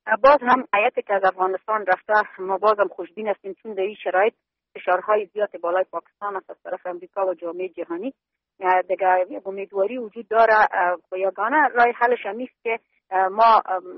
باز هم هیئتی که از افغانستان رفته ما باز هم خوشبین هستیم، چون در این شرایط فشارهای زیاد بالای پاکستان است از طرف امریکا و جامعه جهانی. دیگه یک امیدواری وجود داره و یگانه راه حلش هم است که ما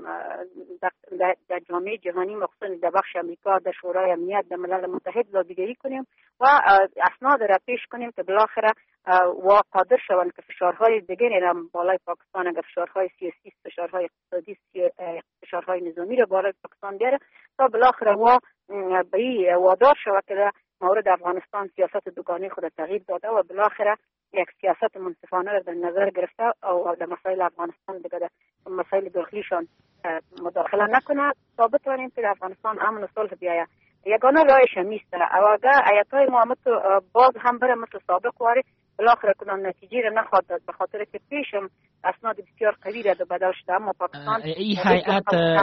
در جامعه جهانی مخصوصا در بخش امریکا در شورای امنیت در ملل متحد لابیگری کنیم و اسناد را پیش کنیم که بالاخره و قادر شوند که فشارهای دیگری را بالای پاکستان، اگر فشارهای سیاسی، فشارهای اقتصادی، فشارهای نظامی را بالای پاکستان بیاره تا بالاخره و به این وادار شود که مورد افغانستان سیاست دوگانه خود تغییر داده و بالاخره یک سیاست منصفانه را در نظر گرفته و در مسائل افغانستان دیگه در مسائل داخلیشان مداخله نکنه تا بتوانیم که افغانستان امن و صلح بیاید. یگانه راهش همیست و اگر ایتای ما باز هم بره مثل سابق واره بالاخره کنان نتیجه را نخواد داد، به خاطر که پیشم اسناد بسیار قوی را بدل شده. اما پاکستان این هیئت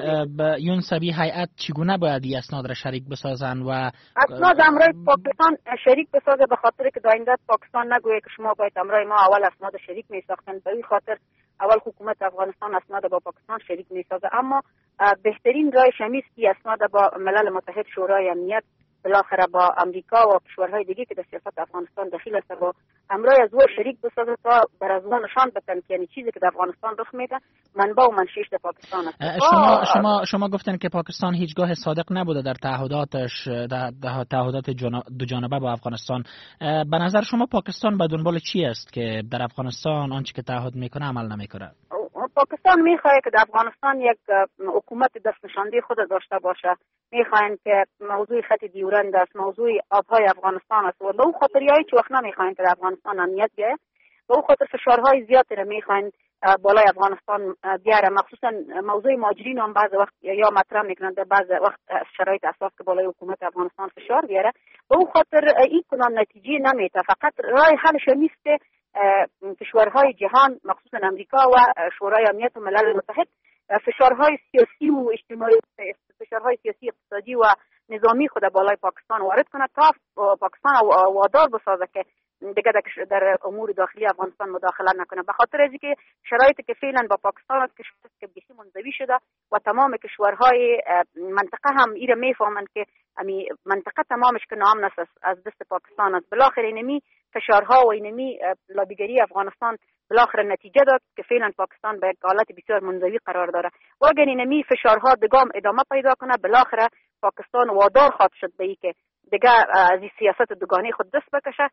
یونسبی هیئت چگونه باید این اسناد را شریک بسازن و اسناد امرای پاکستان شریک بسازه، به خاطر که داینده پاکستان نگویه که شما باید امرای ما اول اسناد شریک می ساختن. به این خاطر اول حکومت افغانستان اسناد با پاکستان شریک می سازه، اما بهترین راهش همیست که اسناد با ملل متحد، شورای امنیت، بالاخره با امریکا و کشورهای دیگه که در سیاست افغانستان دخیل است با امرای از او شریک بسازه تا بر از اون نشان بدن که یعنی چیزی که در افغانستان رخ میده منبع و منشأش در پاکستان است. شما گفتن که پاکستان هیچگاه صادق نبوده در تعهداتش، در تعهدات دو جانبه با افغانستان. به نظر شما پاکستان به دنبال چی است که در افغانستان آنچه که تعهد میکنه عمل نمیکنه؟ پاکستان میخواد که در افغانستان یک حکومت دست نشانده خود داشته باشه. میخواین که موضوع خط دیورند است، موضوع آبهای افغانستان است و به اون خاطریایی که وقت نمیخواین که در افغانستان امنیت بیاید، به اون خاطر فشارهای زیادی را میخواین بالای افغانستان بیاره. مخصوصا موضوع مهاجرین هم بعض وقت یا مطرح میکنند، بعض وقت شرایط اساس که بالای حکومت افغانستان فشار بیاره. به اون خاطر این کنان نتیجه نمیده. فقط راه حلش نیست که کشورهای جهان مخصوصا امریکا و شورای امنیت و ملل متحد فشارهای سیاسی و اجتماعی، فشارهای سیاسی، اقتصادی و نظامی خود بالای پاکستان وارد کنه تا پاکستان وادار بسازه که دیگه در امور داخلی افغانستان مداخله نکنه. به خاطر اینکه شرایطی که فعلا با پاکستان است که بسیار منزوی شده و تمام کشورهای منطقه هم ایره میفهمند که منطقه تمامش که نام است از دست پاکستان است. بالاخره اینمی فشارها و اینمی لابیگری افغانستان بالاخره نتیجه داد که فعلا پاکستان به یک حالت بسیار منزوی قرار داره و اگر اینمی فشارها دگام ادامه پیدا کنه بالاخره پاکستان وادار خواهد شد به اینکه دیگه از این سیاست دوگانه خود دست بکشه